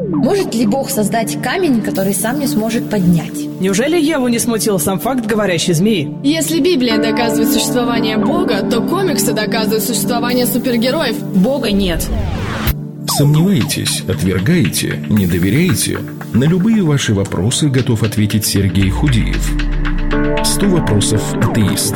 Может ли Бог создать камень, который сам не сможет поднять? Неужели Еву не смутил сам факт говорящей змеи? Если Библия доказывает существование Бога, то комиксы доказывают существование супергероев. Бога нет. Сомневаетесь, отвергаете, не доверяете? На любые ваши вопросы готов ответить Сергей Худиев. 100 вопросов атеиста.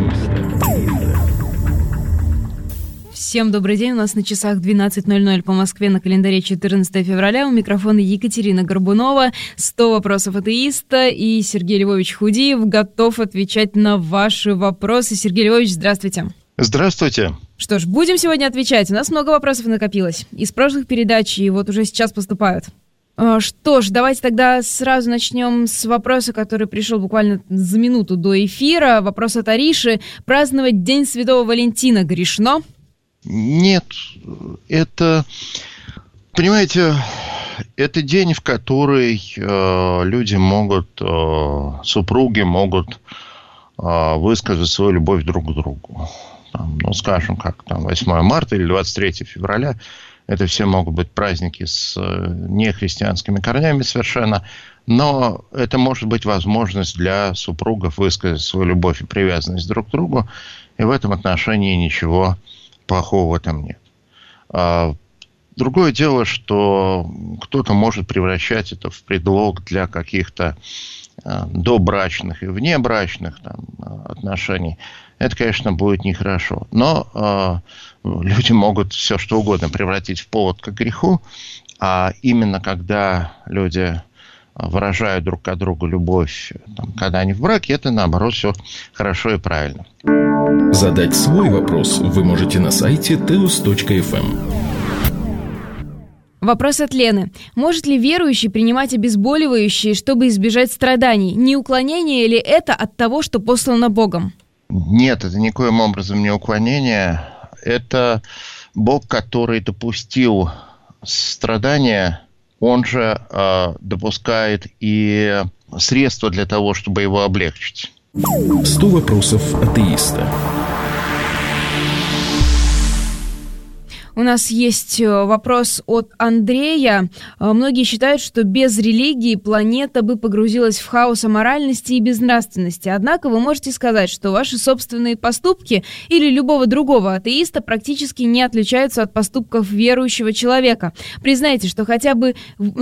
Всем добрый день. У нас на часах 12:00 по Москве, на календаре 14 февраля. У микрофона Екатерина Горбунова. 100 вопросов атеиста. И Сергей Львович Худиев готов отвечать на ваши вопросы. Сергей Львович, здравствуйте. Здравствуйте. Что ж, будем сегодня отвечать. У нас много вопросов накопилось. Из прошлых передач, и вот уже сейчас поступают. Что ж, давайте тогда сразу начнем с вопроса, который пришел буквально за минуту до эфира. Вопрос от Ариши. Праздновать День Святого Валентина грешно? Нет, это, понимаете, это день, в который люди могут, супруги могут высказать свою любовь друг к другу. Там, ну, скажем, как там 8 марта или 23 февраля. Это все могут быть праздники с нехристианскими корнями совершенно. Но это может быть возможность для супругов высказать свою любовь и привязанность друг к другу. И в этом отношении ничего плохого в этом нет. Другое дело, что кто-то может превращать это в предлог для каких-то добрачных и внебрачных там отношений. Это, конечно, будет нехорошо. Но люди могут все что угодно превратить в повод к греху. А именно когда люди выражают друг к другу любовь, там, когда они в браке, это, наоборот, все хорошо и правильно. Задать свой вопрос вы можете на сайте teos.fm. Вопрос от Лены. Может ли верующий принимать обезболивающие, чтобы избежать страданий? Не уклонение ли это от того, что послано Богом? Нет, это никоим образом не уклонение. Это Бог, который допустил страдания, он же допускает и средства для того, чтобы его облегчить. 100 вопросов атеиста. У нас есть вопрос от Андрея. Многие считают, что без религии планета бы погрузилась в хаос аморальности и безнравственности. Однако вы можете сказать, что ваши собственные поступки или любого другого атеиста практически не отличаются от поступков верующего человека. Признайте, что хотя вы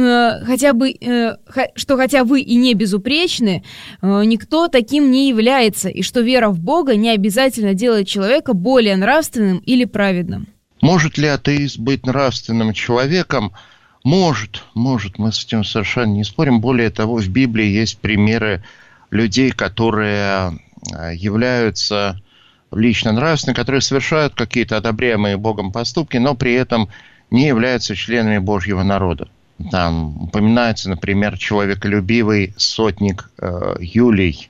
и не безупречны, никто таким не является, и что вера в Бога не обязательно делает человека более нравственным или праведным. Может ли атеист быть нравственным человеком? Может, мы с этим совершенно не спорим. Более того, в Библии есть примеры людей, которые являются лично нравственными, которые совершают какие-то одобряемые Богом поступки, но при этом не являются членами Божьего народа. Там упоминается, например, человеколюбивый сотник Юлий,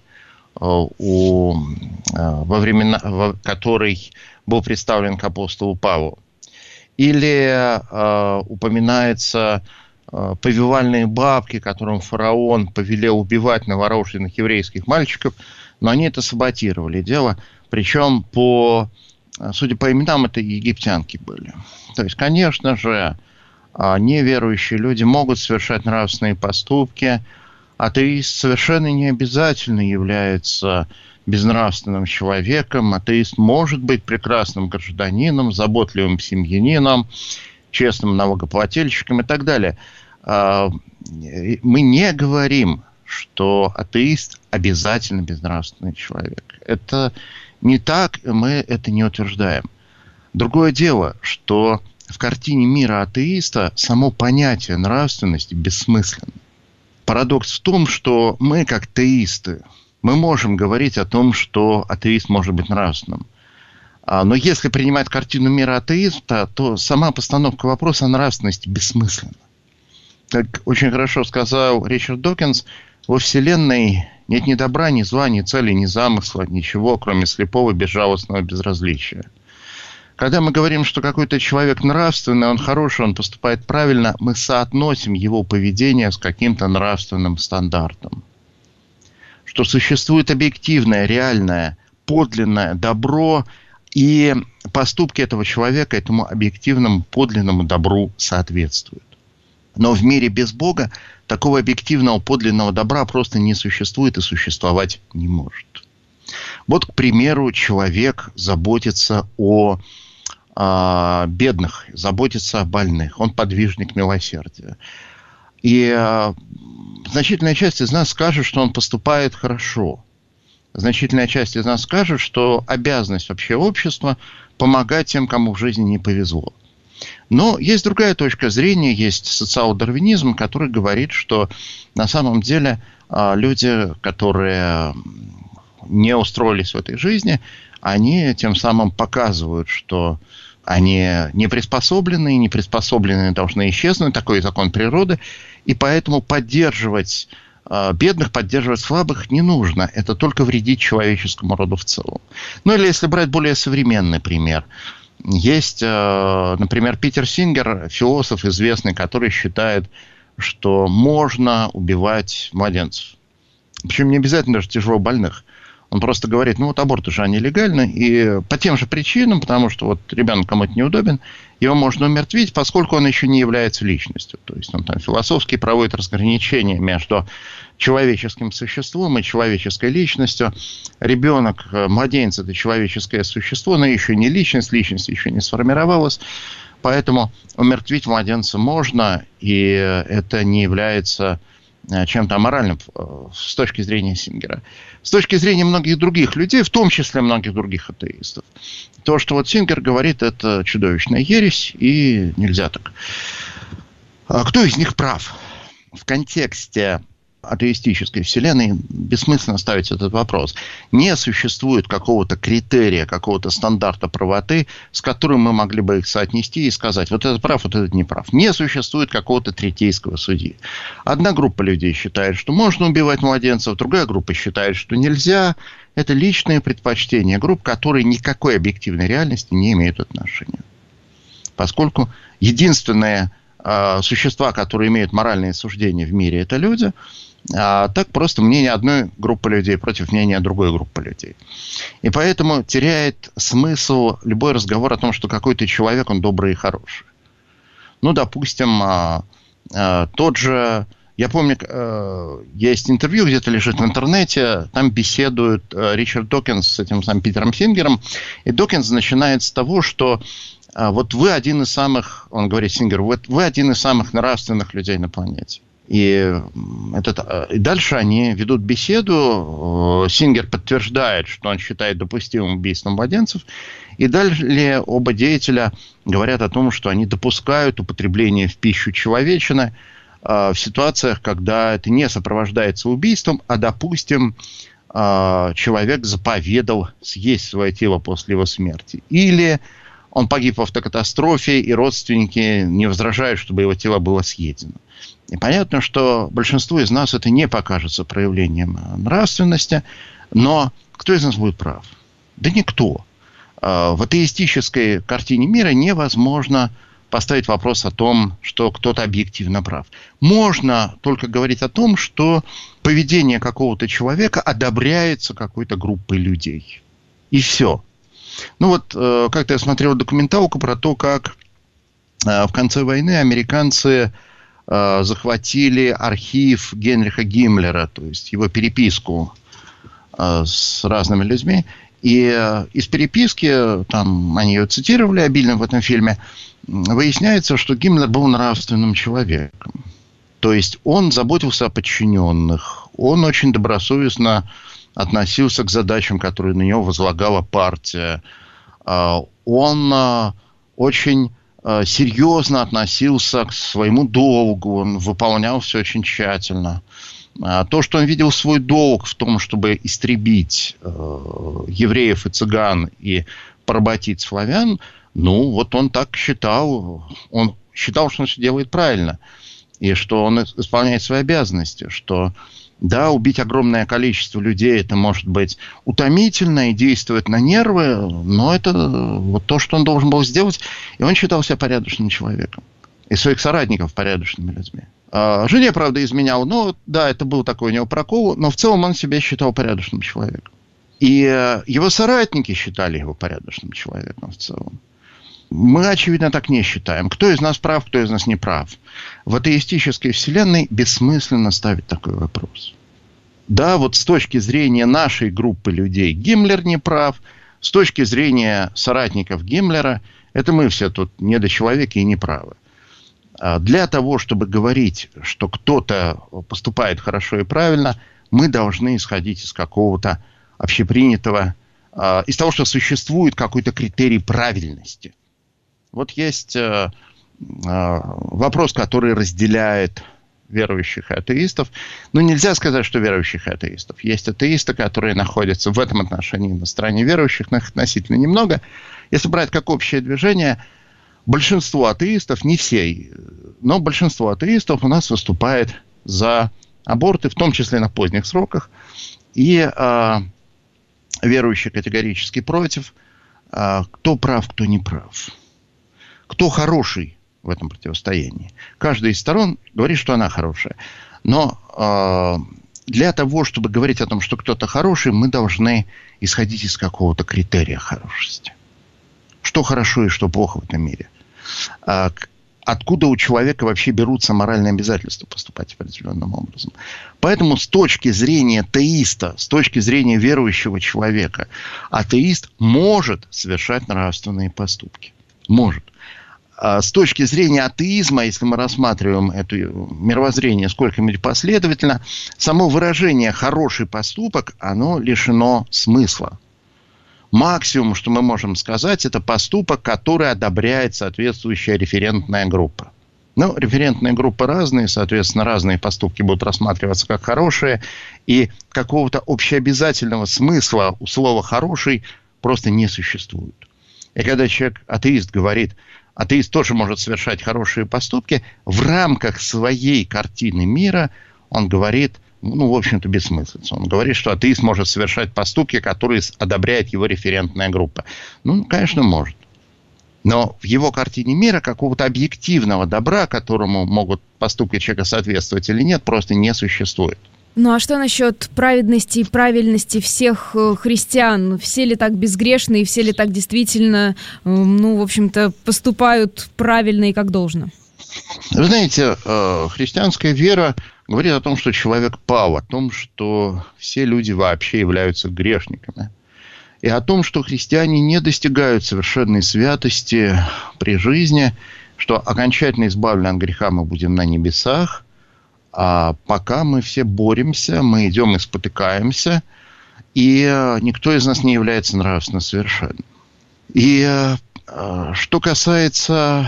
который был представлен к апостолу Павлу. Или упоминается повивальные бабки, которым фараон повелел убивать новорожденных еврейских мальчиков, но они это саботировали дело. Причем, судя по именам, это египтянки были. То есть, конечно же, неверующие люди могут совершать нравственные поступки. Атеист совершенно не обязательно является безнравственным человеком. Атеист может быть прекрасным гражданином, заботливым семьянином, честным налогоплательщиком и так далее. Мы не говорим, что атеист обязательно безнравственный человек. Это не так, мы это не утверждаем. Другое дело, что в картине мира атеиста само понятие нравственности бессмысленно. Парадокс в том, что мы, как теисты, мы можем говорить о том, что атеист может быть нравственным. Но если принимать картину мира атеиста, то сама постановка вопроса о нравственности бессмысленна. Как очень хорошо сказал Ричард Докинс, во Вселенной нет ни добра, ни зла, ни цели, ни замысла, ничего, кроме слепого, безжалостного безразличия. Когда мы говорим, что какой-то человек нравственный, он хороший, он поступает правильно, мы соотносим его поведение с каким-то нравственным стандартом. Что существует объективное, реальное, подлинное добро, и поступки этого человека этому объективному, подлинному добру соответствуют. Но в мире без Бога такого объективного подлинного добра просто не существует и существовать не может. Вот, к примеру, человек заботится о бедных, заботится о больных. Он подвижник милосердия. И значительная часть из нас скажет, что он поступает хорошо. Значительная часть из нас скажет, что обязанность вообще общества помогать тем, кому в жизни не повезло. Но есть другая точка зрения, есть социал-дарвинизм, который говорит, что на самом деле люди, которые не устроились в этой жизни, они тем самым показывают, что они не приспособленные должны исчезнуть, такой закон природы, и поэтому поддерживать бедных, поддерживать слабых не нужно. Это только вредит человеческому роду в целом. Ну или если брать более современный пример. Есть, например, Питер Сингер, философ известный, который считает, что можно убивать младенцев. Причем не обязательно даже тяжело больных. Он просто говорит, ну вот аборты же они легальны, и по тем же причинам, потому что вот ребенок кому-то неудобен, его можно умертвить, поскольку он еще не является личностью. То есть он там философски проводит разграничение между человеческим существом и человеческой личностью. Ребенок, младенец – это человеческое существо, но еще не личность, личность еще не сформировалась. Поэтому умертвить младенца можно, и это не является чем-то аморальным с точки зрения Сингера. С точки зрения многих других людей, в том числе многих других атеистов, то, что вот Сингер говорит, это чудовищная ересь, и нельзя так. Кто из них прав? В контексте атеистической вселенной бессмысленно ставить этот вопрос. Не существует какого-то критерия, какого-то стандарта правоты, с которым мы могли бы их соотнести и сказать, вот этот прав, вот этот не прав. Не существует какого-то третейского судьи. Одна группа людей считает, что можно убивать младенцев, другая группа считает, что нельзя. Это личные предпочтения групп, которые никакой объективной реальности не имеют отношения. Поскольку единственные существа, которые имеют моральные суждения в мире, это люди. А так просто мнение одной группы людей против мнения другой группы людей. И поэтому теряет смысл любой разговор о том, что какой-то человек, он добрый и хороший. Ну, допустим, тот же... Я помню, есть интервью, где-то лежит в интернете, там беседует Ричард Докинс с этим самым Питером Сингером, и Докинс начинает с того, что вот вы один из самых, он говорит Сингеру, вы один из самых нравственных людей на планете. И дальше они ведут беседу. Сингер подтверждает, что он считает допустимым убийство младенцев. И далее оба деятеля говорят о том, что они допускают употребление в пищу человечины в ситуациях, когда это не сопровождается убийством, а, допустим, человек заповедал съесть свое тело после его смерти. Или он погиб в автокатастрофе, и родственники не возражают, чтобы его тело было съедено. И понятно, что большинству из нас это не покажется проявлением нравственности, но кто из нас будет прав? Да никто. В атеистической картине мира невозможно поставить вопрос о том, что кто-то объективно прав. Можно только говорить о том, что поведение какого-то человека одобряется какой-то группой людей. И все. Ну вот, как-то я смотрел документалку про то, как в конце войны американцы захватили архив Генриха Гиммлера, то есть его переписку с разными людьми. И из переписки, там они ее цитировали обильно в этом фильме, выясняется, что Гиммлер был нравственным человеком. То есть он заботился о подчиненных, он очень добросовестно относился к задачам, которые на него возлагала партия. Он очень серьезно относился к своему долгу, он выполнял все очень тщательно. То, что он видел свой долг в том, чтобы истребить евреев и цыган и поработить славян, ну, вот он так считал. Он считал, что он все делает правильно. И что он исполняет свои обязанности. Что, да, убить огромное количество людей, это может быть утомительно и действует на нервы, но это вот то, что он должен был сделать. И он считал себя порядочным человеком. И своих соратников порядочными людьми. Жене, правда, изменял, но да, это был такой у него прокол, но в целом он себя считал порядочным человеком. И его соратники считали его порядочным человеком в целом. Мы, очевидно, так не считаем. Кто из нас прав, кто из нас не прав. В атеистической вселенной бессмысленно ставить такой вопрос. Да, вот с точки зрения нашей группы людей Гиммлер не прав. С точки зрения соратников Гиммлера, это мы все тут недочеловеки и неправы. Для того, чтобы говорить, что кто-то поступает хорошо и правильно, мы должны исходить из какого-то общепринятого, из того, что существует какой-то критерий правильности. Вот есть вопрос, который разделяет верующих и атеистов. Но нельзя сказать, что верующих и атеистов. Есть атеисты, которые находятся в этом отношении на стороне верующих, но их относительно немного. Если брать как общее движение, большинство атеистов, не все, но большинство атеистов у нас выступает за аборты, в том числе на поздних сроках. И верующие категорически против. Кто прав, кто не прав. Кто хороший в этом противостоянии. Каждая из сторон говорит, что она хорошая. Но для того, чтобы говорить о том, что кто-то хороший, мы должны исходить из какого-то критерия хорошести. Что хорошо и что плохо в этом мире. Откуда у человека вообще берутся моральные обязательства поступать определенным образом. Поэтому с точки зрения теиста, с точки зрения верующего человека, атеист может совершать нравственные поступки. Может. С точки зрения атеизма, если мы рассматриваем это мировоззрение сколько-нибудь последовательно, само выражение «хороший поступок», оно лишено смысла. Максимум, что мы можем сказать, это поступок, который одобряет соответствующая референтная группа. Но референтные группы разные, соответственно, разные поступки будут рассматриваться как хорошие, и какого-то общеобязательного смысла у слова «хороший» просто не существует. И когда человек, атеист, говорит, атеист тоже может совершать хорошие поступки, в рамках своей картины мира он говорит, в общем-то, бессмыслица. Он говорит, что атеист может совершать поступки, которые одобряет его референтная группа. Конечно, может. Но в его картине мира какого-то объективного добра, которому могут поступки человека соответствовать или нет, просто не существует. Ну а что насчет праведности и правильности всех христиан? Все ли так безгрешны и все ли так действительно, в общем-то, поступают правильно и как должно? Вы знаете, христианская вера говорит о том, что человек пал, о том, что все люди вообще являются грешниками. И о том, что христиане не достигают совершенной святости при жизни, что окончательно избавлены от греха мы будем на небесах, а пока мы все боремся, мы идем и спотыкаемся, и никто из нас не является нравственно совершенным. И что касается,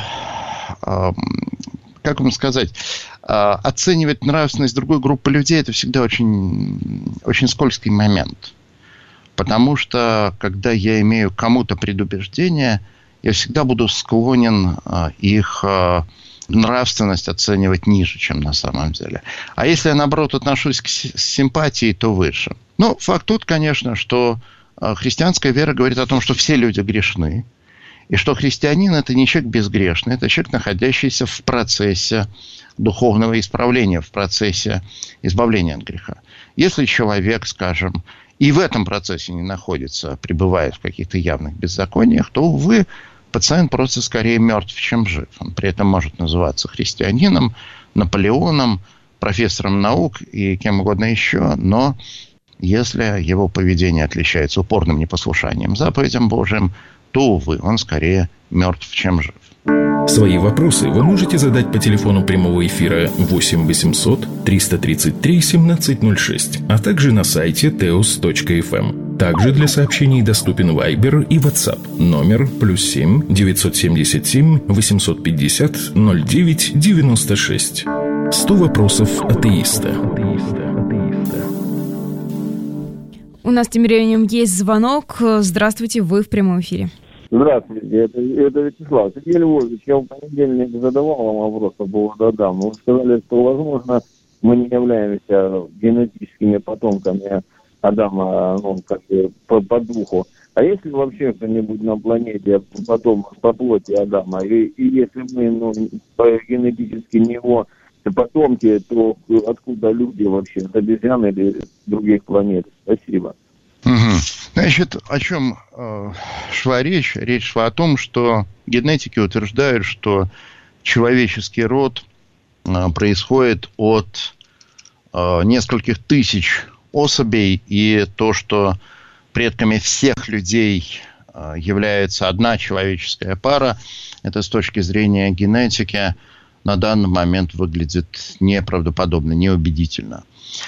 как вам сказать, оценивать нравственность другой группы людей, это всегда очень, очень скользкий момент. Потому что, когда я имею к кому-то предубеждение, я всегда буду склонен их нравственность оценивать ниже, чем на самом деле. А если я, наоборот, отношусь к симпатии, то выше. Факт тот, конечно, что христианская вера говорит о том, что все люди грешны. И что христианин – это не человек безгрешный, это человек, находящийся в процессе духовного исправления, в процессе избавления от греха. Если человек, скажем, и в этом процессе не находится, пребывает в каких-то явных беззакониях, то, увы, пациент просто скорее мертв, чем жив. Он при этом может называться христианином, Наполеоном, профессором наук и кем угодно еще, но если его поведение отличается упорным непослушанием заповедям Божьим, то, увы, он скорее мертв, чем жив. Свои вопросы вы можете задать по телефону прямого эфира 8 800 333 1706, а также на сайте teos.fm. Также для сообщений доступен Viber и WhatsApp. Номер +7 977 850 09 96. 100 вопросов атеиста. У нас тем временем есть звонок. Здравствуйте, вы в прямом эфире. Здравствуйте, это Вячеслав. Сергей Львович, я в понедельник задавал вам вопрос по поводу Адама. Вы сказали, что, возможно, мы не являемся генетическими потомками Адама, по духу. А есть ли вообще кто-нибудь на планете потомок по плоти Адама? И если мы генетически не его потомки, то откуда люди вообще? От обезьян или других планет? Спасибо. Значит, о чем шла речь? Речь шла о том, что генетики утверждают, что человеческий род происходит от нескольких тысяч особей, и то, что предками всех людей является одна человеческая пара, это с точки зрения генетики на данный момент выглядит неправдоподобно, неубедительно.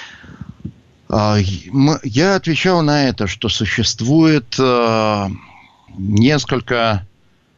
Я отвечал на это, что существует несколько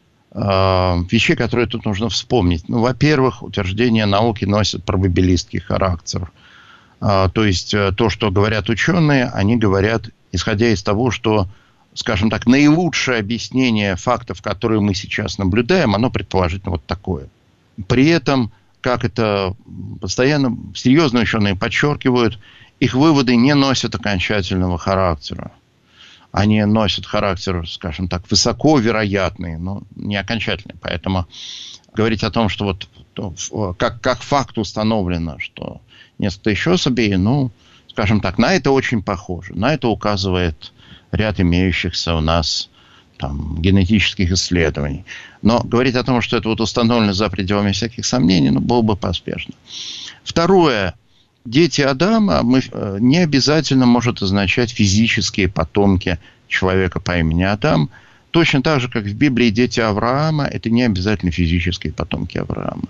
вещей, которые тут нужно вспомнить. Ну, во-первых, утверждения науки носят пробабилистский характер. То есть то, что говорят ученые, они говорят, исходя из того, что, скажем так, наилучшее объяснение фактов, которые мы сейчас наблюдаем, оно предположительно вот такое. При этом, как это постоянно серьезные ученые подчеркивают, их выводы не носят окончательного характера. Они носят характер, скажем так, высоко вероятный, но не окончательный. Поэтому говорить о том, что вот как факт установлено, что несколько тысяч особей, ну, скажем так, на это очень похоже. На это указывает ряд имеющихся у нас там генетических исследований. Но говорить о том, что это вот установлено за пределами всяких сомнений, ну, было бы поспешно. Второе. Дети Адама не обязательно может означать физические потомки человека по имени Адам. Точно так же, как в Библии дети Авраама, это не обязательно физические потомки Авраама.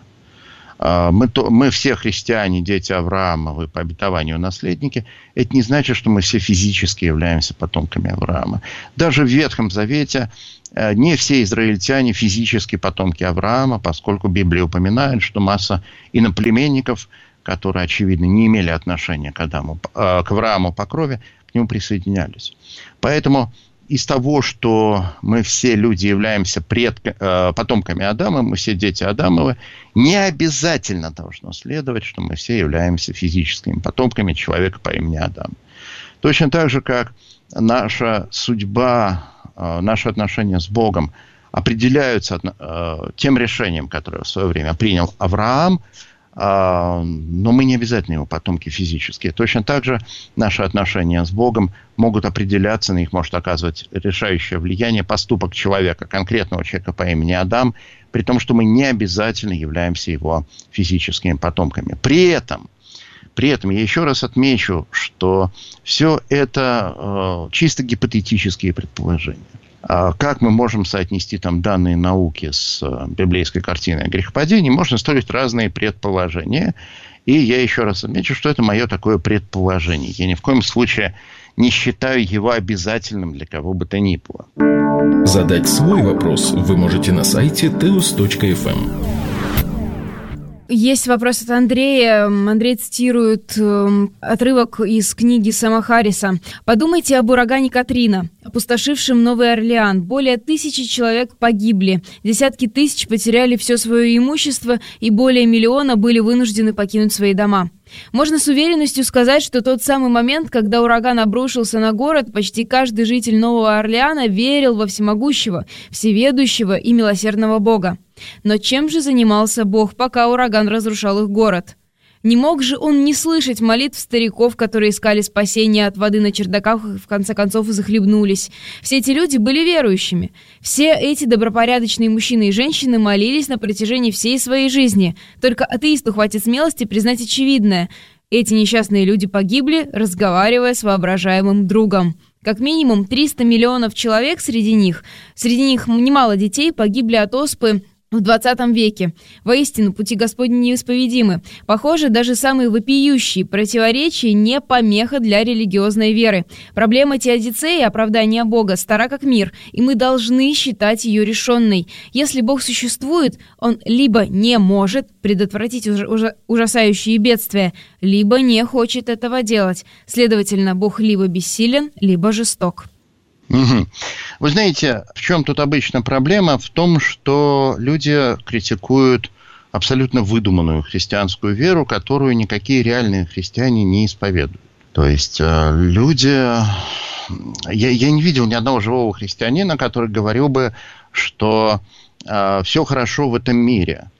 Мы все христиане, дети Авраамовы, по обетованию наследники. Это не значит, что мы все физически являемся потомками Авраама. Даже в Ветхом Завете не все израильтяне физически потомки Авраама, поскольку Библия упоминает, что масса иноплеменников, которые, очевидно, не имели отношения к Аврааму по крови, к нему присоединялись. Поэтому из того, что мы все люди являемся потомками Адама, мы все дети Адамовы, не обязательно должно следовать, что мы все являемся физическими потомками человека по имени Адам. Точно так же, как наша судьба, наши отношения с Богом определяются тем решением, которое в свое время принял Авраам, но мы не обязательно его потомки физические. Точно так же наши отношения с Богом могут определяться, на них может оказывать решающее влияние поступок человека, конкретного человека по имени Адам, при том, что мы не обязательно являемся его физическими потомками. При этом я еще раз отмечу, что все это чисто гипотетические предположения. Как мы можем соотнести там данные науки с библейской картиной о грехопадении? Можно строить разные предположения. И я еще раз отмечу, что это мое такое предположение. Я ни в коем случае не считаю его обязательным для кого бы то ни было. Задать свой вопрос вы можете на сайте teos.fm. Есть вопрос от Андрея. Андрей цитирует отрывок из книги Сэма Харриса. «Подумайте об урагане Катрина, опустошившем Новый Орлеан. Более 1000 человек погибли, десятки тысяч потеряли все свое имущество и более 1 миллиона были вынуждены покинуть свои дома. Можно с уверенностью сказать, что тот самый момент, когда ураган обрушился на город, почти каждый житель Нового Орлеана верил во всемогущего, всеведущего и милосердного Бога. Но чем же занимался Бог, пока ураган разрушал их город? Не мог же он не слышать молитв стариков, которые искали спасения от воды на чердаках и в конце концов захлебнулись? Все эти люди были верующими. Все эти добропорядочные мужчины и женщины молились на протяжении всей своей жизни. Только атеисту хватит смелости признать очевидное. Эти несчастные люди погибли, разговаривая с воображаемым другом. Как минимум 300 миллионов человек среди них немало детей, погибли от оспы в 20 веке. Воистину, пути Господни неисповедимы. Похоже, даже самые вопиющие противоречия не помеха для религиозной веры. Проблема теодицеи, оправдания Бога, стара как мир, и мы должны считать ее решенной. Если Бог существует, Он либо не может предотвратить ужасающие бедствия, либо не хочет этого делать. Следовательно, Бог либо бессилен, либо жесток. Угу. Вы знаете, в чем тут обычно проблема? В том, что люди критикуют абсолютно выдуманную христианскую веру, которую никакие реальные христиане не исповедуют. То есть люди... Я не видел ни одного живого христианина, который говорил бы, что все хорошо в этом мире.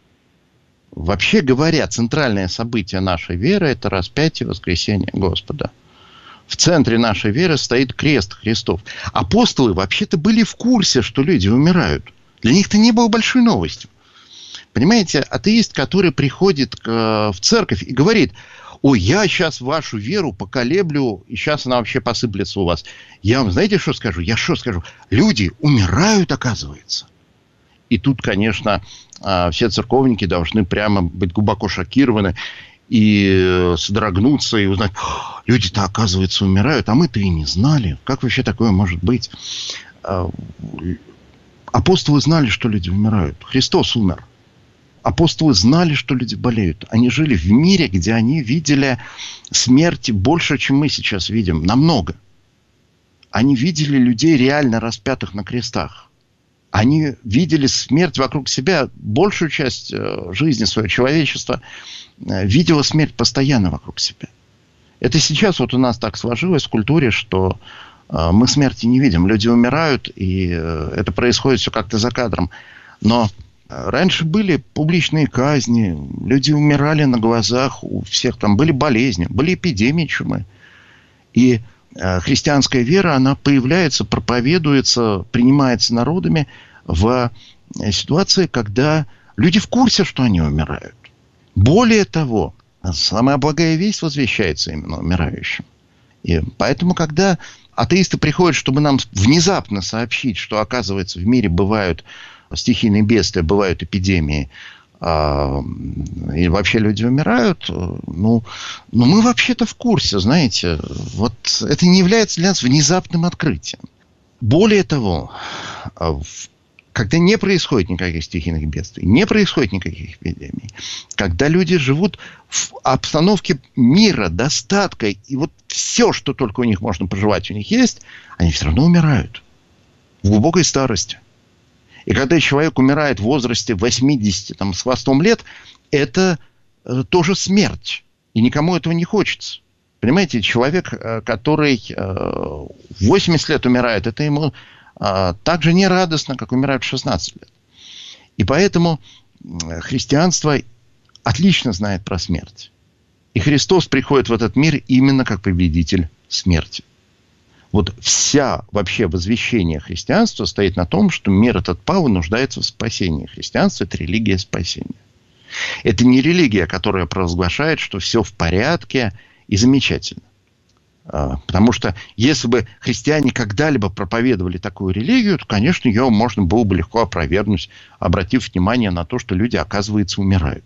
Вообще говоря, центральное событие нашей веры – это распятие и воскресение Господа. В центре нашей веры стоит крест Христов. Апостолы вообще-то были в курсе, что люди умирают. Для них это не было большой новостью. Понимаете, атеист, который приходит в церковь и говорит: ой, я сейчас вашу веру поколеблю, и сейчас она вообще посыплется у вас. Я вам, знаете, что скажу? Я что скажу? Люди умирают, оказывается. И тут, конечно, все церковники должны прямо быть глубоко шокированы и содрогнуться, и узнать: люди-то, оказывается, умирают, а мы-то и не знали. Как вообще такое может быть? Апостолы знали, что люди умирают. Христос умер. Апостолы знали, что люди болеют. Они жили в мире, где они видели смерти больше, чем мы сейчас видим. Намного. Они видели людей, реально распятых на крестах. Они видели смерть вокруг себя. Большую часть жизни своего человечества видела смерть постоянно вокруг себя. Это сейчас вот у нас так сложилось в культуре, что мы смерти не видим. Люди умирают, и это происходит все как-то за кадром. Но раньше были публичные казни, люди умирали на глазах у всех, там были болезни, были эпидемии чумы. И христианская вера, она появляется, проповедуется, принимается народами в ситуации, когда люди в курсе, что они умирают. Более того, самая благая весть возвещается именно умирающим. И поэтому, когда атеисты приходят, чтобы нам внезапно сообщить, что, оказывается, в мире бывают стихийные бедствия, бывают эпидемии, и вообще люди умирают, ну мы вообще-то в курсе, знаете. Вот это не является для нас внезапным открытием. Более того, когда не происходит никаких стихийных бедствий, не происходит никаких эпидемий, когда люди живут в обстановке мира, достатка, и вот все, что только у них можно пожелать, у них есть, они все равно умирают в глубокой старости. И когда человек умирает в возрасте 80 с хвостом лет, это тоже смерть. И никому этого не хочется. Понимаете, человек, который 80 лет умирает, это ему так же не радостно, как умирают в 16 лет. И поэтому христианство отлично знает про смерть. И Христос приходит в этот мир именно как победитель смерти. Вот вся вообще возвещение христианства стоит на том, что мир этот пал и нуждается в спасении. Христианство – это религия спасения. Это не религия, которая провозглашает, что все в порядке и замечательно. Потому что если бы христиане когда-либо проповедовали такую религию, то, конечно, ее можно было бы легко опровергнуть, обратив внимание на то, что люди, оказывается, умирают.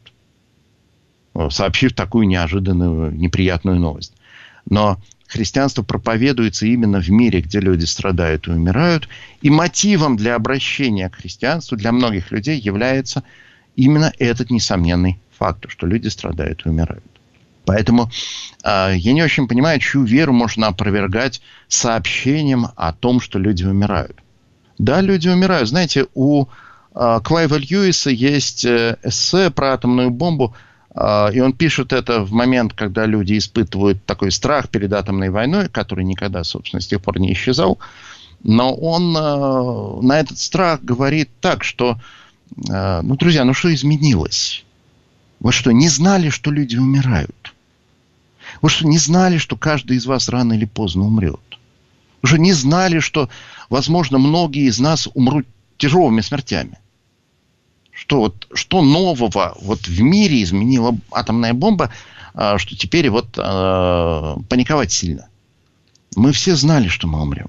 Сообщив такую неожиданную, неприятную новость. Но христианство проповедуется именно в мире, где люди страдают и умирают. И мотивом для обращения к христианству для многих людей является именно этот несомненный факт, что люди страдают и умирают. Поэтому я не очень понимаю, чью веру можно опровергать сообщением о том, что люди умирают. Да, люди умирают. Знаете, у Клайва Льюиса есть эссе про атомную бомбу, и он пишет это в момент, когда люди испытывают такой страх перед атомной войной, который никогда, собственно, с тех пор не исчезал. Но он на этот страх говорит так, что, друзья, что изменилось? Вы что, не знали, что люди умирают? Вы что, не знали, что каждый из вас рано или поздно умрет? Вы что, не знали, что, возможно, многие из нас умрут тяжелыми смертями? Что нового в мире изменила атомная бомба, что теперь паниковать сильно? Мы все знали, что мы умрем.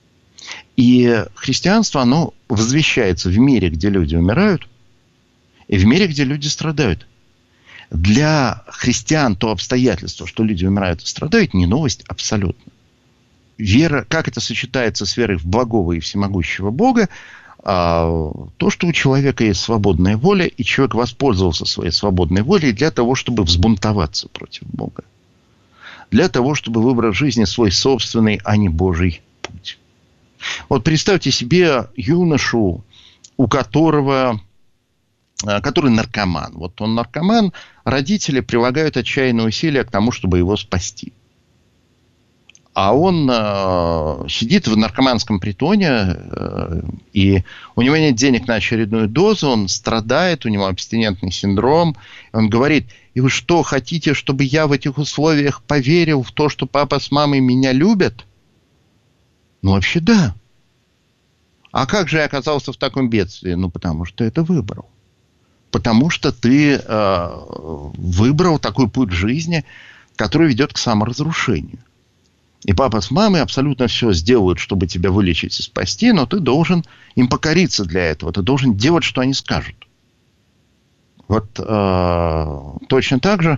И христианство, оно возвещается в мире, где люди умирают, и в мире, где люди страдают. Для христиан то обстоятельство, что люди умирают и страдают, не новость абсолютно. Вера, как это сочетается с верой в благого и всемогущего Бога, то, что у человека есть свободная воля, и человек воспользовался своей свободной волей для того, чтобы взбунтоваться против Бога. Для того, чтобы выбрать в жизни свой собственный, а не Божий путь. Вот представьте себе юношу, который наркоман. Вот он наркоман, родители прилагают отчаянные усилия к тому, чтобы его спасти. А он сидит в наркоманском притоне, и у него нет денег на очередную дозу, он страдает, у него абстинентный синдром. Он говорит: И вы что, хотите, чтобы я в этих условиях поверил в то, что папа с мамой меня любят? Ну, вообще да. А как же я оказался в таком бедствии? Ну, потому что это выбрал. Потому что ты выбрал такой путь жизни, который ведет к саморазрушению. И папа с мамой абсолютно все сделают, чтобы тебя вылечить и спасти, но ты должен им покориться для этого. Ты должен делать, что они скажут. Вот точно так же,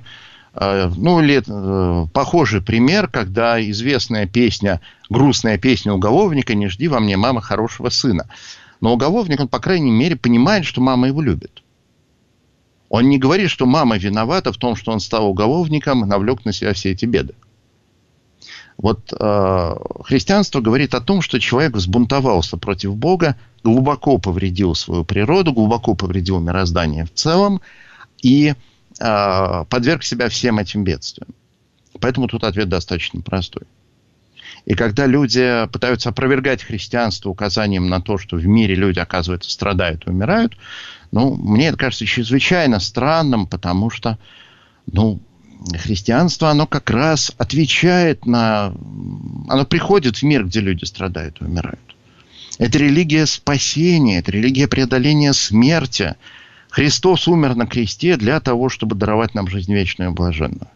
похожий пример, когда известная песня, грустная песня уголовника «Не жди во мне, мама, хорошего сына». Но уголовник, он, по крайней мере, понимает, что мама его любит. Он не говорит, что мама виновата в том, что он стал уголовником и навлек на себя все эти беды. Вот христианство говорит о том, что человек взбунтовался против Бога, глубоко повредил свою природу, глубоко повредил мироздание в целом и подверг себя всем этим бедствиям. Поэтому тут ответ достаточно простой. И когда люди пытаются опровергать христианство указанием на то, что в мире люди, оказывается, страдают и умирают, мне это кажется чрезвычайно странным, потому что, христианство, оно как раз отвечает оно приходит в мир, где люди страдают и умирают. Это религия спасения, это религия преодоления смерти. Христос умер на кресте для того, чтобы даровать нам жизнь вечную и блаженную.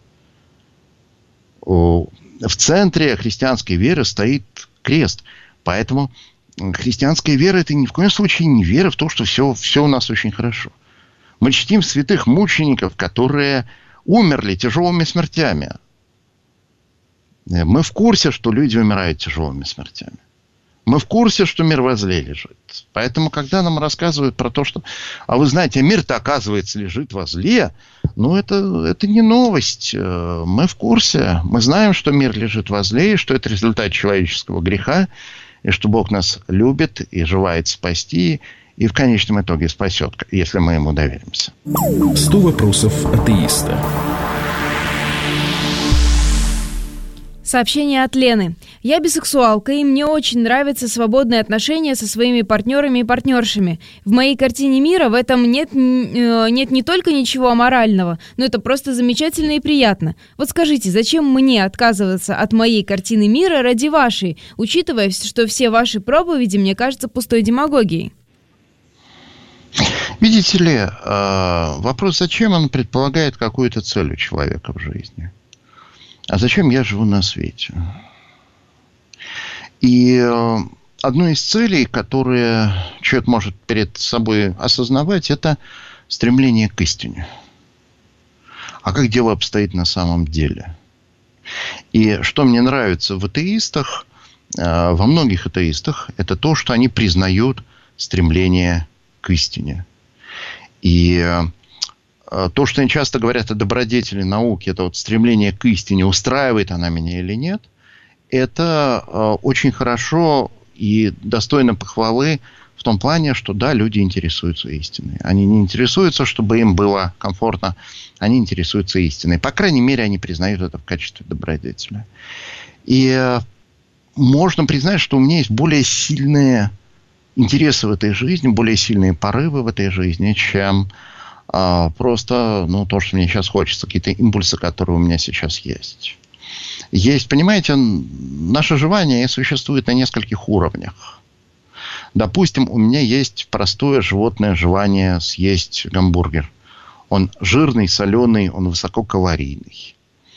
В центре христианской веры стоит крест. Поэтому христианская вера – это ни в коем случае не вера в то, что все у нас очень хорошо. Мы чтим святых мучеников, которые умерли тяжелыми смертями. Мы в курсе, что люди умирают тяжелыми смертями. Мы в курсе, что мир во зле лежит. Поэтому, когда нам рассказывают про то, что... А вы знаете, мир-то, оказывается, лежит во зле. Это не новость. Мы в курсе. Мы знаем, что мир лежит во зле, и что это результат человеческого греха, и что Бог нас любит и желает спасти, и в конечном итоге спасет, если мы ему доверимся. 100 вопросов атеиста. Сообщение от Лены. Я бисексуалка, и мне очень нравятся свободные отношения со своими партнерами и партнершами. В моей картине мира в этом нет не только ничего аморального, но это просто замечательно и приятно. Вот скажите, зачем мне отказываться от моей картины мира ради вашей, учитывая, что все ваши проповеди, мне кажется, пустой демагогией? Видите ли, вопрос «зачем» он предполагает какую-то цель у человека в жизни. А зачем я живу на свете? И одной из целей, которые человек может перед собой осознавать, это стремление к истине. А как дело обстоит на самом деле? И что мне нравится в атеистах, во многих атеистах, это то, что они признают стремление к истине. И то, что они часто говорят о добродетели науки, это вот стремление к истине, устраивает она меня или нет, это очень хорошо и достойно похвалы в том плане, что да, люди интересуются истиной. Они не интересуются, чтобы им было комфортно, они интересуются истиной. По крайней мере, они признают это в качестве добродетели. И можно признать, что у меня есть более сильные интересы в этой жизни, более сильные порывы в этой жизни, чем просто то, что мне сейчас хочется, какие-то импульсы, которые у меня сейчас есть. Есть, понимаете, наше желание существует на нескольких уровнях. Допустим, у меня есть простое животное желание съесть гамбургер. Он жирный, соленый, он высококалорийный.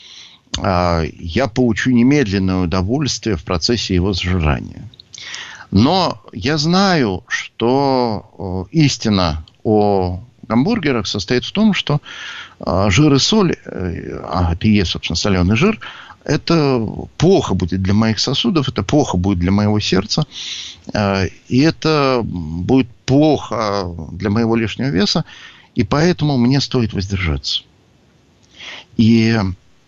Я получу немедленное удовольствие в процессе его сжирания. Но я знаю, что истина о гамбургерах состоит в том, что жир и соль, это и есть, собственно, соленый жир, это плохо будет для моих сосудов, это плохо будет для моего сердца, и это будет плохо для моего лишнего веса, и поэтому мне стоит воздержаться. И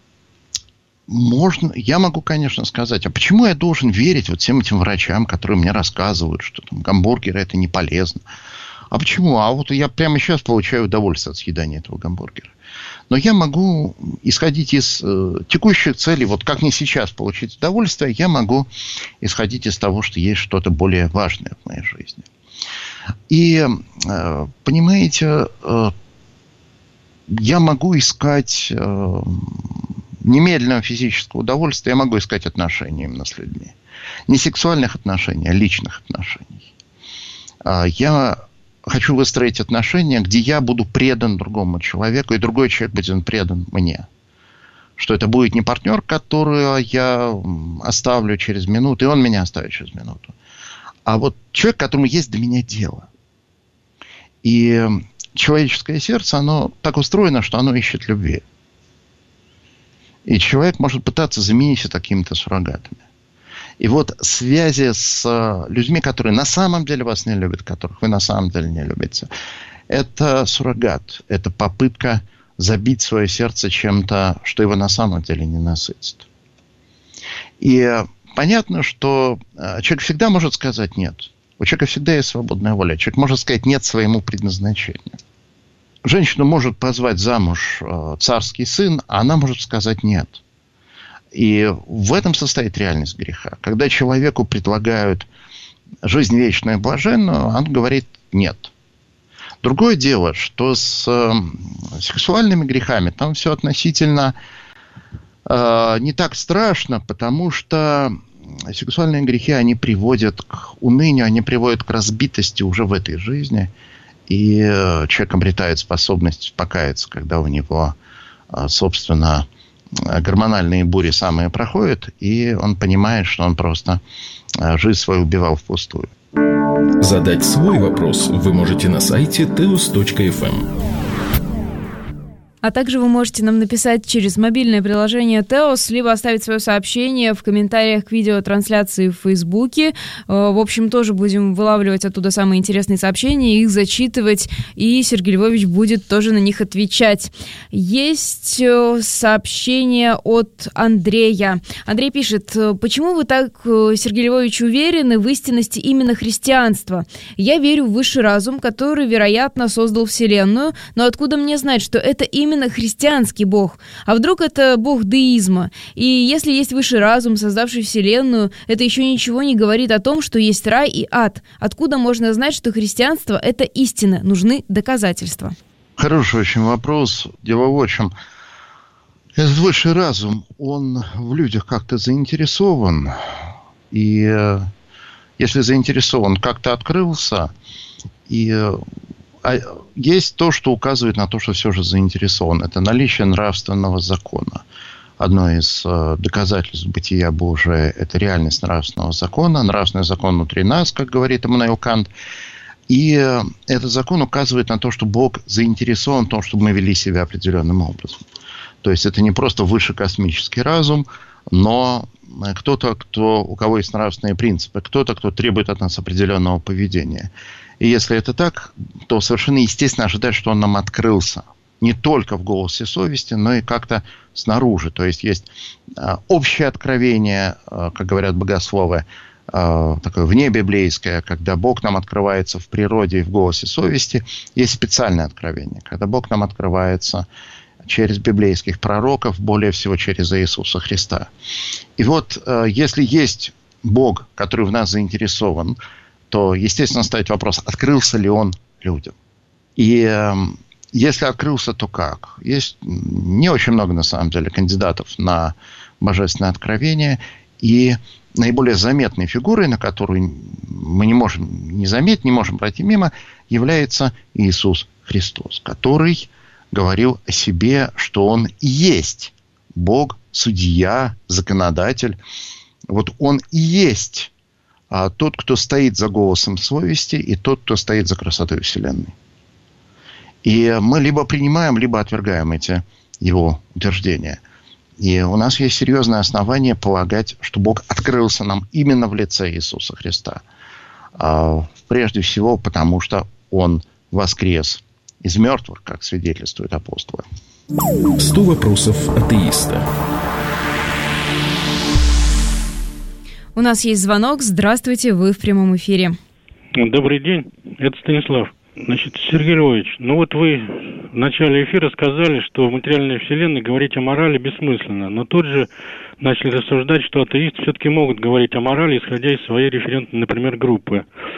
я могу, конечно, сказать, а почему я должен верить вот всем этим врачам, которые мне рассказывают, что там гамбургеры это не полезно? А почему? А вот я прямо сейчас получаю удовольствие от съедания этого гамбургера. Но я могу исходить из текущих целей, вот как мне сейчас получить удовольствие, я могу исходить из того, что есть что-то более важное в моей жизни. И, понимаете, я могу искать немедленного физического удовольствия, я могу искать отношения именно с людьми. Не сексуальных отношений, а личных отношений. Я хочу выстроить отношения, где я буду предан другому человеку, и другой человек будет предан мне. Что это будет не партнер, которого я оставлю через минуту, и он меня оставит через минуту. А вот человек, которому есть до меня дело. И человеческое сердце, оно так устроено, что оно ищет любви. И человек может пытаться заменить это какими-то суррогатами. И вот связи с людьми, которые на самом деле вас не любят, которых вы на самом деле не любите, это суррогат, это попытка забить свое сердце чем-то, что его на самом деле не насытит. И понятно, что человек всегда может сказать «нет». У человека всегда есть свободная воля. Человек может сказать «нет» своему предназначению. Женщину может позвать замуж царский сын, а она может сказать «нет». И в этом состоит реальность греха. Когда человеку предлагают жизнь вечную и блаженную, он говорит «нет». Другое дело, что с сексуальными грехами там все относительно не так страшно, потому что сексуальные грехи, они приводят к унынию, они приводят к разбитости уже в этой жизни. И человек обретает способность покаяться, когда у него, собственно, гормональные бури самые проходят, и он понимает, что он просто жизнь свою убивал впустую. Задать свой вопрос вы можете на сайте teos.fm. А также вы можете нам написать через мобильное приложение Теос, либо оставить свое сообщение в комментариях к видеотрансляции в Фейсбуке. В общем, тоже будем вылавливать оттуда самые интересные сообщения, их зачитывать, и Сергей Львович будет тоже на них отвечать. Есть сообщение от Андрея. Андрей пишет: почему вы так, Сергей Львович, уверены в истинности именно христианства? Я верю в высший разум, который, вероятно, создал Вселенную, но откуда мне знать, что это именно христианский бог? А вдруг это бог деизма? И если есть высший разум, создавший Вселенную, это еще ничего не говорит о том, что есть рай и ад. Откуда можно знать, что христианство – это истина? Нужны доказательства. Хороший очень вопрос. Дело в чем. Этот высший разум, он в людях как-то заинтересован. И если заинтересован, как-то открылся, и есть то, что указывает на то, что все же заинтересован. Это наличие нравственного закона. Одно из доказательств бытия Божия – это реальность нравственного закона. Нравственный закон внутри нас, как говорит Иммануил Кант. И этот закон указывает на то, что Бог заинтересован в том, чтобы мы вели себя определенным образом. То есть это не просто высший космический разум, но кто-то, у кого есть нравственные принципы, кто-то, кто требует от нас определенного поведения. И если это так, то совершенно естественно ожидать, что он нам открылся. Не только в голосе совести, но и как-то снаружи. То есть есть общее откровение, как говорят богословы, такое внебиблейское, когда Бог нам открывается в природе и в голосе совести. Есть специальное откровение, когда Бог нам открывается через библейских пророков, более всего через Иисуса Христа. И вот если есть Бог, который в нас заинтересован, то, естественно, ставить вопрос, открылся ли он людям. И если открылся, то как? Есть не очень много, на самом деле, кандидатов на божественное откровение. И наиболее заметной фигурой, на которую мы не можем не заметить, не можем пройти мимо, является Иисус Христос, который говорил о себе, что Он и есть Бог, судья, законодатель. Вот Он и есть тот, кто стоит за голосом совести, и тот, кто стоит за красотой Вселенной. И мы либо принимаем, либо отвергаем эти его утверждения. И у нас есть серьезное основание полагать, что Бог открылся нам именно в лице Иисуса Христа. Прежде всего, потому что Он воскрес из мертвых, как свидетельствуют апостолы. 100 вопросов атеиста. У нас есть звонок. Здравствуйте, вы в прямом эфире. Добрый день, это Станислав. Значит, Сергей Львович, вот вы в начале эфира сказали, что в материальной вселенной говорить о морали бессмысленно, но тут же начали рассуждать, что атеисты все-таки могут говорить о морали, исходя из своей референтной, например, группы.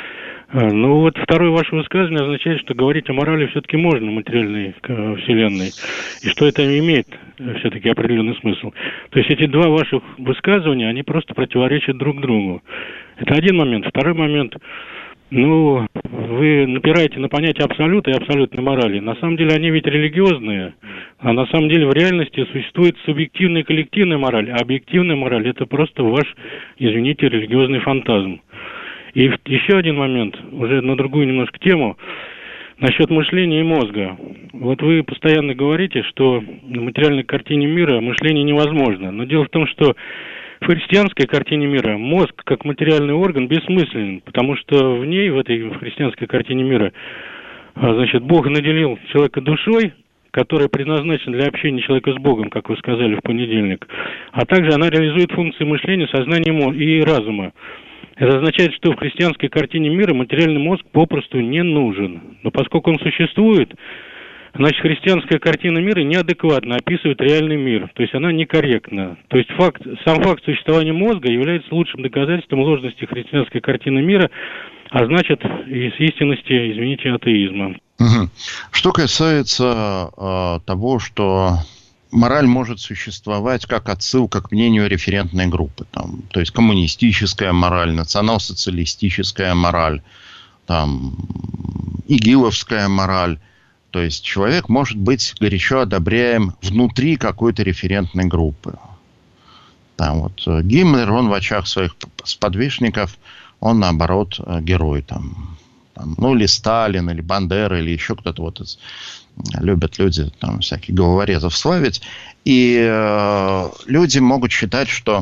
Ну вот второе ваше высказывание означает, что говорить о морали все-таки можно в материальной вселенной, и что это имеет все-таки определенный смысл. То есть эти два ваших высказывания, они просто противоречат друг другу. Это один момент. Второй момент, ну, вы напираете на понятие абсолюта и абсолютной морали. На самом деле они ведь религиозные, а на самом деле в реальности существует субъективная и коллективная мораль, а объективная мораль – это просто ваш, извините, религиозный фантазм. И еще один момент, уже на другую немножко тему, насчет мышления и мозга. Вот вы постоянно говорите, что в материальной картине мира мышление невозможно. Но дело в том, что в христианской картине мира мозг как материальный орган бессмысленен, потому что в ней, в этой христианской картине мира, значит, Бог наделил человека душой, которая предназначена для общения человека с Богом, как вы сказали в понедельник, а также она реализует функции мышления, сознания и разума. Это означает, что в христианской картине мира материальный мозг попросту не нужен. Но поскольку он существует, значит, христианская картина мира неадекватно описывает реальный мир. То есть она некорректна. То есть сам факт существования мозга является лучшим доказательством ложности христианской картины мира, а значит, и с истинности, извините, атеизма. Угу. Что касается того, что мораль может существовать как отсылка к мнению референтной группы. Там, то есть коммунистическая мораль, национал-социалистическая мораль, там, игиловская мораль. То есть человек может быть горячо одобряем внутри какой-то референтной группы. Там вот Гиммлер, он в очах своих сподвижников, он наоборот герой. Там, ну, или Сталин, или Бандера, или еще кто-то вот из... Любят люди там всяких головорезов славить. И люди могут считать, что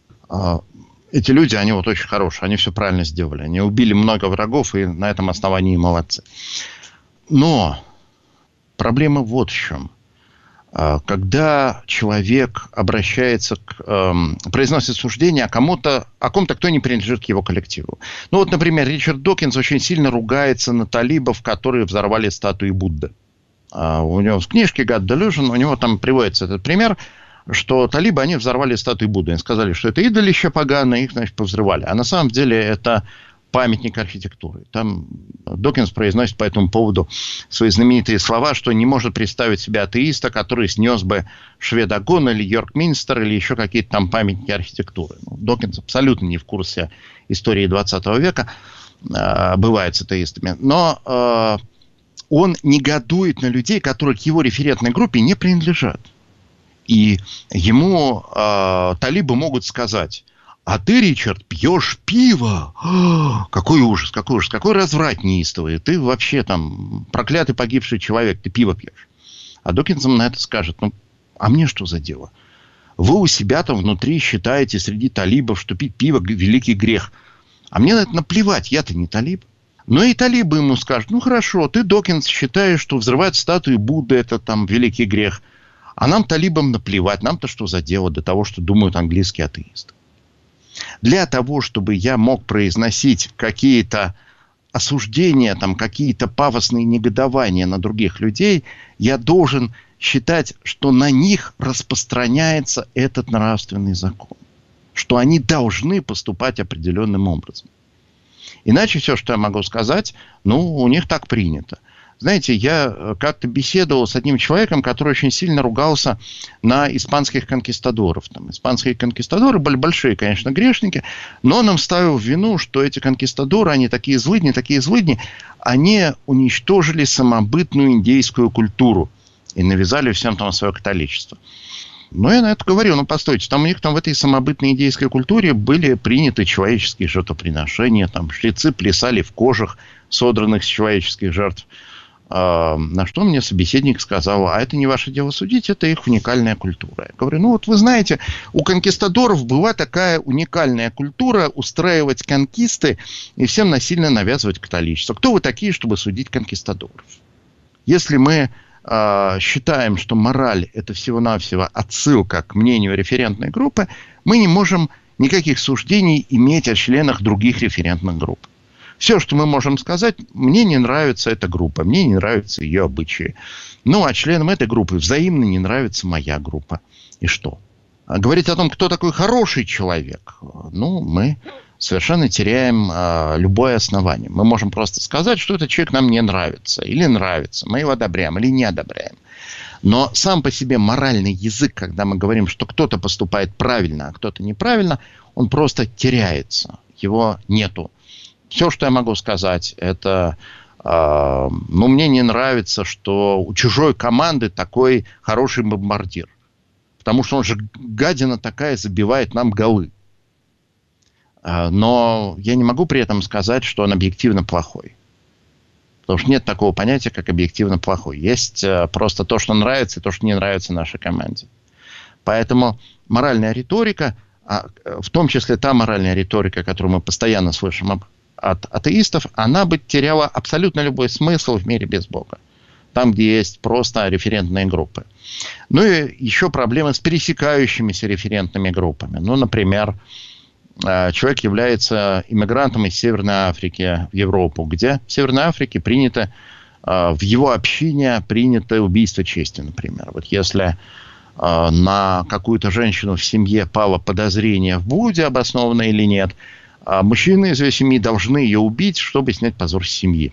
эти люди, они вот очень хорошие, они все правильно сделали. Они убили много врагов, и на этом основании молодцы. Но проблема вот в чем. Когда человек обращается произносит суждение о ком-то, кто не принадлежит к его коллективу. Ну вот, например, Ричард Докинз очень сильно ругается на талибов, которые взорвали статуи Будды. У него в книжке God Delusion, у него там приводится этот пример, что талибы, они взорвали статуи Будды. Они сказали, что это идолище поганое, их, значит, повзрывали. А на самом деле это памятник архитектуры. Там Докинз произносит по этому поводу свои знаменитые слова, что не может представить себя атеиста, который снес бы Шведогон или Йорк-Минстер или еще какие-то там памятники архитектуры. Докинз абсолютно не в курсе истории 20 века, бывает с атеистами. Но он негодует на людей, которые к его референтной группе не принадлежат. И ему талибы могут сказать: а ты, Ричард, пьешь пиво? Какой ужас, какой разврат неистовый. Ты вообще там проклятый погибший человек, ты пиво пьешь. А Докинз на это скажет: ну, а мне что за дело? Вы у себя там внутри считаете среди талибов, что пить пиво – великий грех. А мне на это наплевать, я-то не талиб. Но и талибы ему скажут: ну хорошо, ты, Докинз, считаешь, что взрывать статуи Будды – это там великий грех. А нам, талибам, наплевать. Нам-то что за дело до того, что думают английские атеисты? Для того, чтобы я мог произносить какие-то осуждения, там, какие-то пафосные негодования на других людей, я должен считать, что на них распространяется этот нравственный закон. Что они должны поступать определенным образом. Иначе все, что я могу сказать, ну, у них так принято. Знаете, я как-то беседовал с одним человеком, который очень сильно ругался на испанских конкистадоров. Там, испанские конкистадоры были большие, конечно, грешники, но он им ставил в вину, что эти конкистадоры, они такие злыдни, они уничтожили самобытную индейскую культуру и навязали всем там свое католичество. Но я на это говорю: ну, постойте, там у них там в этой самобытной индейской культуре были приняты человеческие жертвоприношения, там жрецы плясали в кожах, содранных с человеческих жертв. На что мне собеседник сказал: а это не ваше дело судить, это их уникальная культура. Я говорю: ну вот вы знаете, у конкистадоров была такая уникальная культура устраивать конкисты и всем насильно навязывать католичество. Кто вы такие, чтобы судить конкистадоров? Если мы считаем, что мораль – это всего-навсего отсылка к мнению референтной группы, мы не можем никаких суждений иметь о членах других референтных групп. Все, что мы можем сказать: мне не нравится эта группа, мне не нравятся ее обычаи. Ну, а членам этой группы взаимно не нравится моя группа. И что? Говорить о том, кто такой хороший человек, ну, мы совершенно теряем любое основание. Мы можем просто сказать, что этот человек нам не нравится или нравится, мы его одобряем или не одобряем. Но сам по себе моральный язык, когда мы говорим, что кто-то поступает правильно, а кто-то неправильно, он просто теряется, его нету. Все, что я могу сказать, это, мне не нравится, что у чужой команды такой хороший бомбардир. Потому что он же, гадина такая, забивает нам голы. Но я не могу при этом сказать, что он объективно плохой. Потому что нет такого понятия, как объективно плохой. Есть просто то, что нравится, и то, что не нравится нашей команде. Поэтому моральная риторика, в том числе та моральная риторика, которую мы постоянно слышим от атеистов, она бы теряла абсолютно любой смысл в мире без Бога. Там, где есть просто референтные группы. Ну и еще проблемы с пересекающимися референтными группами. Ну, например, человек является иммигрантом из Северной Африки в Европу, где в Северной Африке принято, в его общине принято убийство чести, например. Вот если на какую-то женщину в семье пало подозрение в блуде, обоснованное или нет, мужчины из ее семьи должны ее убить, чтобы снять позор с семьи.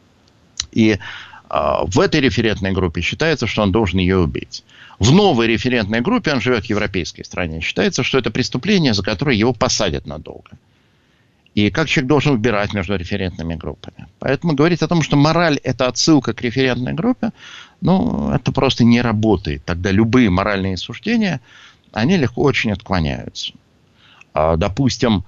И в этой референтной группе считается, что он должен ее убить. В новой референтной группе, он живет в европейской стране, считается, что это преступление, за которое его посадят надолго. И как человек должен выбирать между референтными группами. Поэтому говорить о том, что мораль – это отсылка к референтной группе, это просто не работает. Тогда любые моральные суждения, они легко очень отклоняются. Допустим,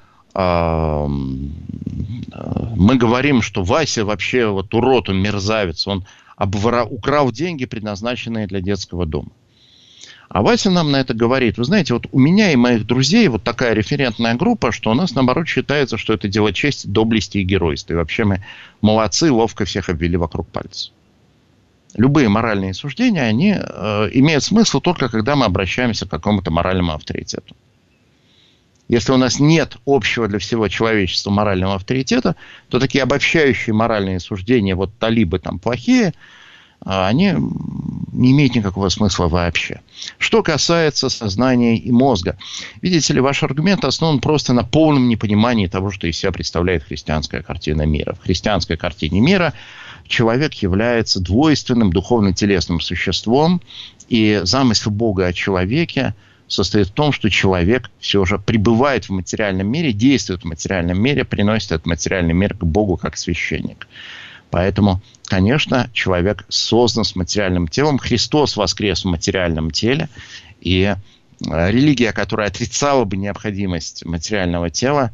мы говорим, что Вася вообще урод, он мерзавец, он украл деньги, предназначенные для детского дома. А Вася нам на это говорит: вы знаете, у меня и моих друзей такая референтная группа, что у нас, наоборот, считается, что это дело чести, доблести и геройства. И вообще мы молодцы, ловко всех обвели вокруг пальца. Любые моральные суждения, они имеют смысл только когда мы обращаемся к какому-то моральному авторитету. Если у нас нет общего для всего человечества морального авторитета, то такие обобщающие моральные суждения, талибы там плохие, они не имеют никакого смысла вообще. Что касается сознания и мозга. Видите ли, ваш аргумент основан просто на полном непонимании того, что из себя представляет христианская картина мира. В христианской картине мира человек является двойственным духовно-телесным существом, и замысел Бога о человеке состоит в том, что человек все же пребывает в материальном мире, действует в материальном мире, приносит этот материальный мир к Богу как священник. Поэтому, конечно, человек создан с материальным телом. Христос воскрес в материальном теле. И религия, которая отрицала бы необходимость материального тела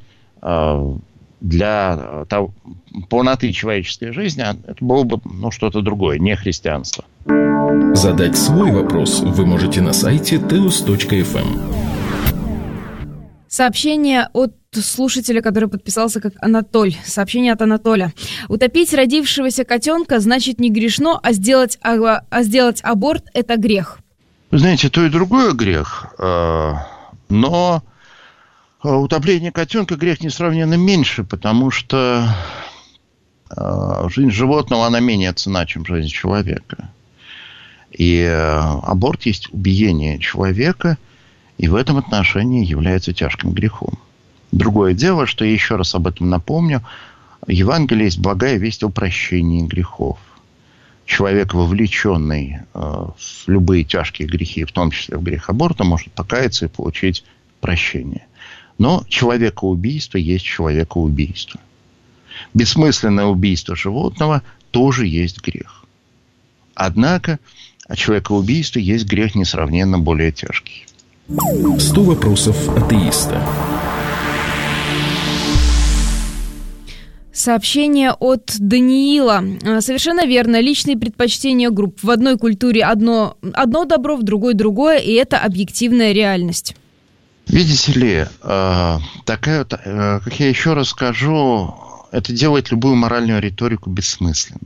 для полноты человеческой жизни, это было бы что-то другое, не христианство. Задать свой вопрос вы можете на сайте teos.fm. Сообщение от слушателя, который подписался как Анатоль. Сообщение от Анатоля. Утопить родившегося котенка значит не грешно, а сделать аборт – это грех. Вы знаете, то и другое грех. Но утопление котенка грех несравненно меньше, потому что жизнь животного, она менее ценна, чем жизнь человека. И аборт есть убиение человека, и в этом отношении является тяжким грехом. Другое дело, что я еще раз об этом напомню, Евангелие есть благая весть о прощении грехов. Человек, вовлеченный в любые тяжкие грехи, в том числе в грех аборта, может покаяться и получить прощение. Но человекоубийство есть человекоубийство. Бессмысленное убийство животного тоже есть грех. Однако о человекоубийстве есть грех несравненно более тяжкий. 100 вопросов атеиста. Сообщение от Даниила. Совершенно верно. Личные предпочтения групп. В одной культуре одно добро, в другой другое, и это объективная реальность. Видите ли, как я еще раз скажу, это делает любую моральную риторику бессмысленной.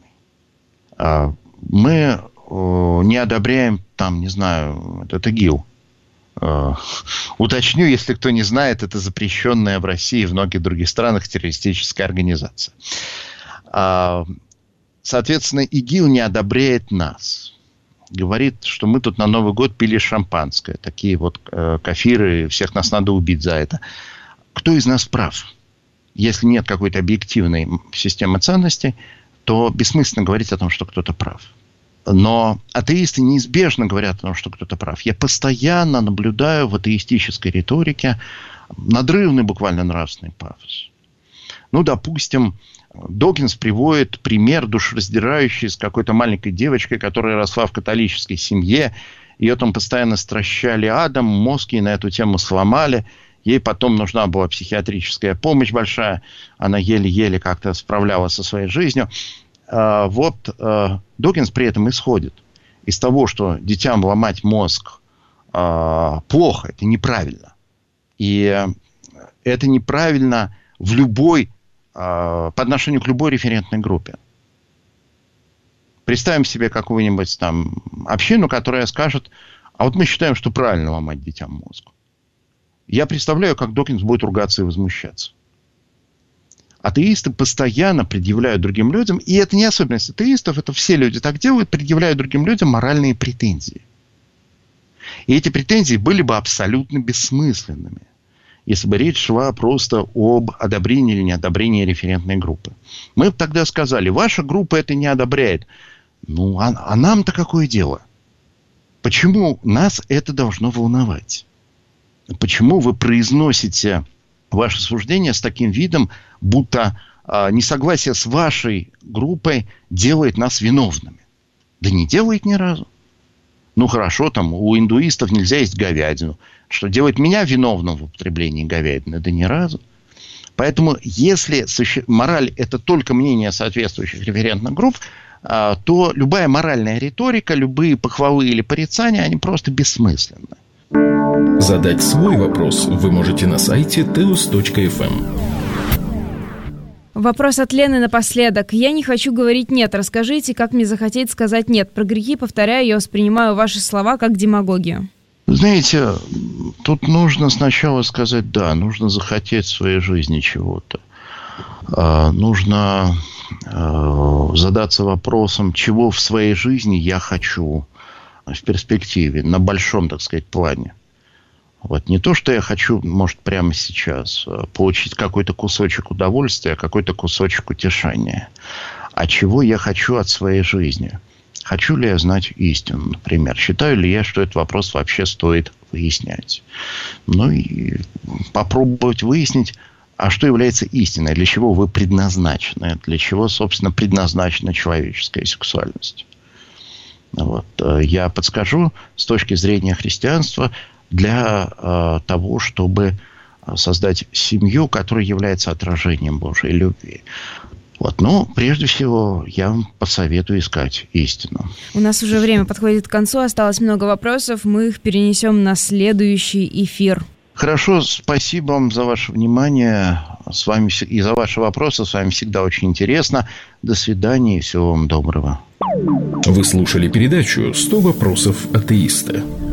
Мы не одобряем, этот ИГИЛ. Уточню, если кто не знает, это запрещенная в России и в многих других странах террористическая организация. Соответственно, ИГИЛ не одобряет нас. Говорит, что мы тут на Новый год пили шампанское. Такие кафиры, всех нас надо убить за это. Кто из нас прав? если нет какой-то объективной системы ценностей, то бессмысленно говорить о том, что кто-то прав. Но атеисты неизбежно говорят о том, что кто-то прав. Я постоянно наблюдаю в атеистической риторике надрывный буквально нравственный пафос. Ну, допустим, Докинс приводит пример душераздирающий с какой-то маленькой девочкой, которая росла в католической семье. Ее там постоянно стращали адом, мозг ей на эту тему сломали. Ей потом нужна была психиатрическая помощь большая. Она еле-еле как-то справлялась со своей жизнью. Докинс при этом исходит из того, что детям ломать мозг плохо, это неправильно. И это неправильно по отношению к любой референтной группе. Представим себе какую-нибудь там общину, которая скажет, а вот мы считаем, что правильно ломать детям мозг. Я представляю, как Докинс будет ругаться и возмущаться. Атеисты постоянно предъявляют другим людям, и это не особенность атеистов, это все люди так делают, предъявляют другим людям моральные претензии. И эти претензии были бы абсолютно бессмысленными, если бы речь шла просто об одобрении или неодобрении референтной группы. Мы бы тогда сказали, ваша группа это не одобряет. Ну, а нам-то какое дело? Почему нас это должно волновать? Почему вы произносите ваше суждение с таким видом, будто несогласие с вашей группой делает нас виновными? Да не делает ни разу. Ну, хорошо, там у индуистов нельзя есть говядину. Что делает меня виновным в употреблении говядины? Да ни разу. Поэтому, если мораль – это только мнение соответствующих референтных групп, то любая моральная риторика, любые похвалы или порицания, они просто бессмысленны. Задать свой вопрос вы можете на сайте teos.fm. Вопрос от Лены напоследок. Я не хочу говорить «нет». Расскажите, как мне захотеть сказать «нет». Про грехи, повторяю, я воспринимаю ваши слова как демагогию. Знаете, тут нужно сначала сказать «да». Нужно захотеть в своей жизни чего-то. Нужно задаться вопросом, чего в своей жизни я хочу в перспективе, на большом, так сказать, плане. Вот. Не то, что я хочу, может, прямо сейчас получить какой-то кусочек удовольствия, какой-то кусочек утешения. А чего я хочу от своей жизни? Хочу ли я знать истину, например? Считаю ли я, что этот вопрос вообще стоит выяснять? Ну и попробовать выяснить, а что является истиной, для чего вы предназначены, для чего, собственно, предназначена человеческая сексуальность. Вот. Я подскажу с точки зрения христианства для того, чтобы создать семью, которая является отражением Божьей любви. Вот. Но прежде всего я вам посоветую искать истину. У нас уже время подходит к концу, осталось много вопросов, мы их перенесем на следующий эфир. Хорошо, спасибо вам за ваше внимание с вами и за ваши вопросы. С вами всегда очень интересно. До свидания и всего вам доброго. Вы слушали передачу «100 вопросов атеиста».